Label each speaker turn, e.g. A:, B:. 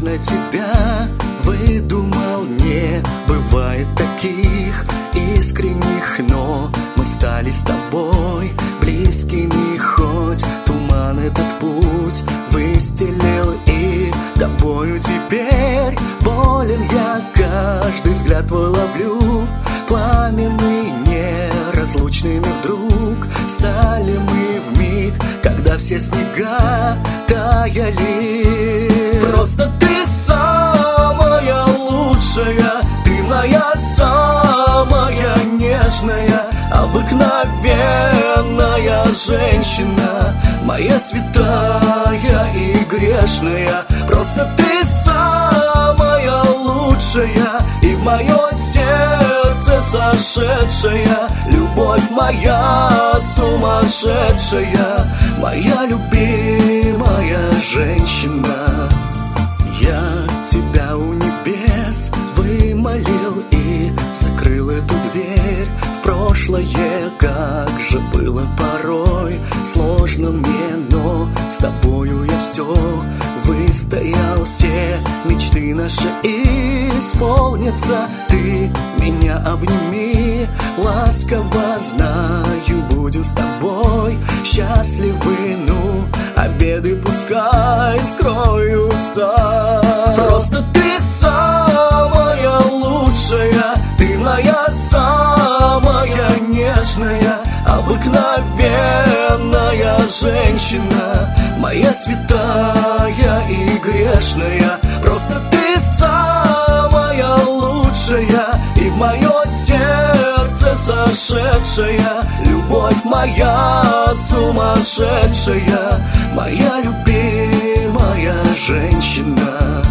A: на тебя выдумал. Не бывает таких искренних, но мы стали с тобой близкими. Хоть туман этот путь выстелил, и тобою теперь болен я. Каждый взгляд твой ловлю, пламенный, неразлучными вдруг стали мы вмиг, когда все снега таяли. Просто ты самая лучшая, ты моя самая нежная, обыкновенная женщина, моя святая и грешная. Просто ты самая лучшая и в мое сердце сошедшая, любовь моя сумасшедшая, моя любимая женщина. Я тебя у небес вымолил и закрыл эту дверь в прошлое. Как же было порой сложно мне, но с тобою я все выстоял. Все мечты наши исполнятся. Ты меня обними ласково, знаю, будем с тобой счастливы. Ну, обеды пускай скроются. Просто ты самая лучшая, ты моя самая нежная, обыкновенная женщина, моя святая и грешная. Просто ты самая лучшая и в мое сердце сошедшая, любовь моя сумасшедшая, моя любимая женщина.